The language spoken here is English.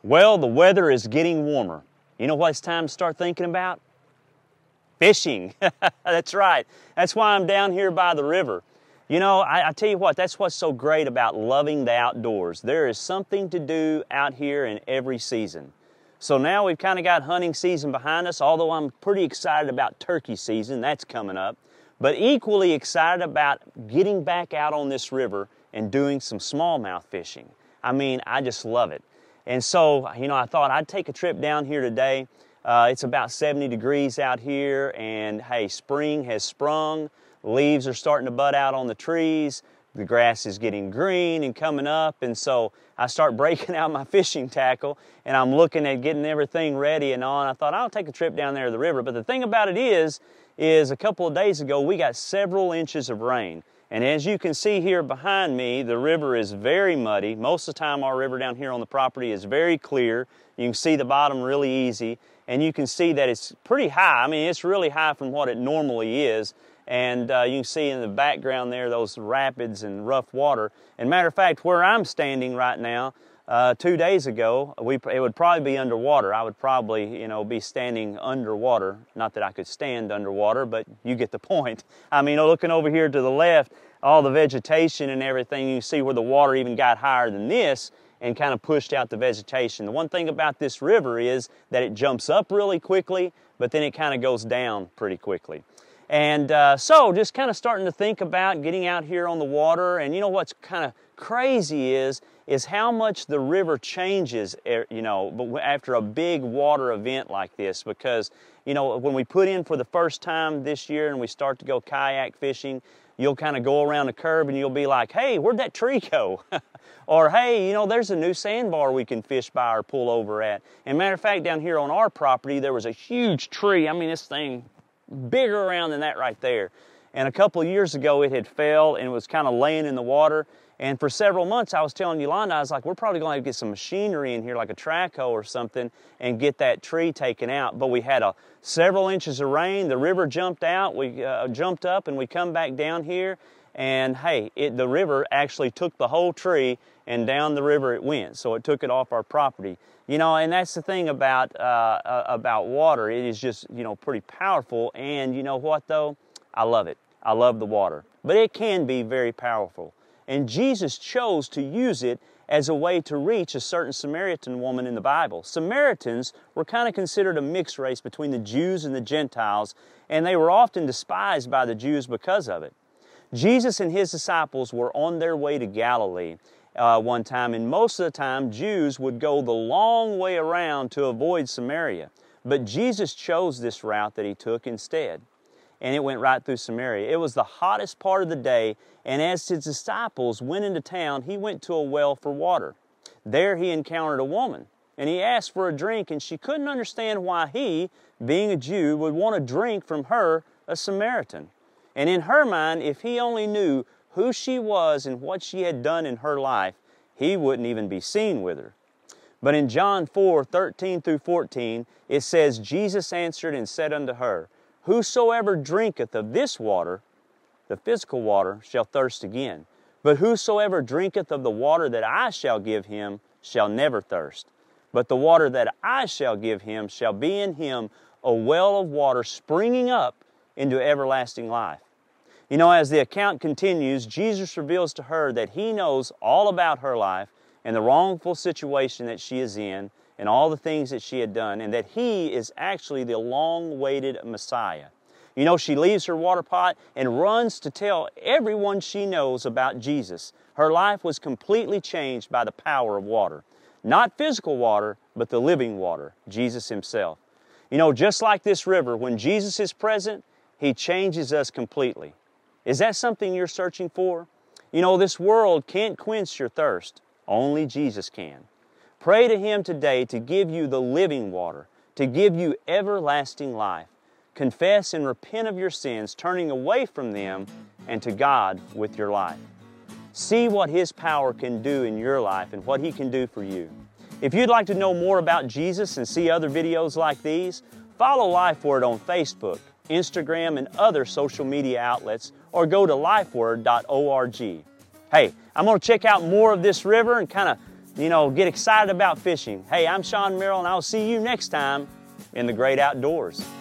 Well, the weather is getting warmer. You know what it's time to start thinking about? Fishing. That's right. That's why I'm down here by the river. You know, I tell you what, that's what's so great about loving the outdoors. There is something to do out here in every season. So now we've kind of got hunting season behind us, although I'm pretty excited about turkey season. That's coming up. But equally excited about getting back out on this river and doing some smallmouth fishing. I mean, I just love it. And so, you know, I thought I'd take a trip down here today. It's about 70 degrees out here, and hey, spring has sprung. Leaves are starting to bud out on the trees. The grass is getting green and coming up, and so I start breaking out my fishing tackle, and I'm looking at getting everything ready and on. I thought I'll take a trip down there to the river, but the thing about it is a couple of days ago we got several inches of rain. And as you can see here behind me, the river is very muddy. Most of the time our river down here on the property is very clear. You can see the bottom really easy, and you can see that it's pretty high. I mean, it's really high from what it normally is. And you can see in the background there those rapids and rough water. And matter of fact, where I'm standing right now, 2 days ago, it would probably be underwater. I would probably, be standing underwater. Not that I could stand underwater, but you get the point. I mean, looking over here to the left, all the vegetation and everything, you can see where the water even got higher than this and kind of pushed out the vegetation. The one thing about this river is that it jumps up really quickly, but then it kind of goes down pretty quickly. And so just kind of starting to think about getting out here on the water. And you know what's kind of crazy is how much the river changes, after a big water event like this. Because, when we put in for the first time this year and we start to go kayak fishing, you'll kind of go around the curve and you'll be like, hey, where'd that tree go? Or, hey, there's a new sandbar we can fish by or pull over at. And matter of fact, down here on our property, there was a huge tree. I mean, this thing bigger around than that right there. And a couple of years ago it had fell and it was kind of laying in the water. And for several months I was telling Yolanda, I was like, we're probably going to have to get some machinery in here like a track hoe or something and get that tree taken out. But we had several inches of rain. The river jumped out. We jumped up and we come back down here. And hey, the river actually took the whole tree and down the river it went. So it took it off our property. And that's the thing about water. It is just, pretty powerful. And you know what, though? I love it. I love the water. But it can be very powerful. And Jesus chose to use it as a way to reach a certain Samaritan woman in the Bible. Samaritans were kind of considered a mixed race between the Jews and the Gentiles, and they were often despised by the Jews because of it. Jesus and His disciples were on their way to Galilee one time, and most of the time Jews would go the long way around to avoid Samaria. But Jesus chose this route that He took instead, and it went right through Samaria. It was the hottest part of the day, and as His disciples went into town, He went to a well for water. There He encountered a woman, and He asked for a drink, and she couldn't understand why He, being a Jew, would want a drink from her, a Samaritan. And in her mind, if He only knew who she was and what she had done in her life, He wouldn't even be seen with her. But in John 4:13 through 14, it says, Jesus answered and said unto her, Whosoever drinketh of this water, the physical water, shall thirst again. But whosoever drinketh of the water that I shall give him shall never thirst. But the water that I shall give him shall be in him a well of water springing up into everlasting life. As the account continues, Jesus reveals to her that He knows all about her life and the wrongful situation that she is in and all the things that she had done, and that He is actually the long-awaited Messiah. She leaves her water pot and runs to tell everyone she knows about Jesus. Her life was completely changed by the power of water. Not physical water, but the living water, Jesus Himself. Just like this river, when Jesus is present, He changes us completely. Is that something you're searching for? This world can't quench your thirst. Only Jesus can. Pray to Him today to give you the living water, to give you everlasting life. Confess and repent of your sins, turning away from them and to God with your life. See what His power can do in your life and what He can do for you. If you'd like to know more about Jesus and see other videos like these, follow LifeWord on Facebook, Instagram, and other social media outlets, or go to lifeword.org. Hey, I'm going to check out more of this river and kind of get excited about fishing. Hey, I'm Sean Merrill, and I'll see you next time in the great outdoors.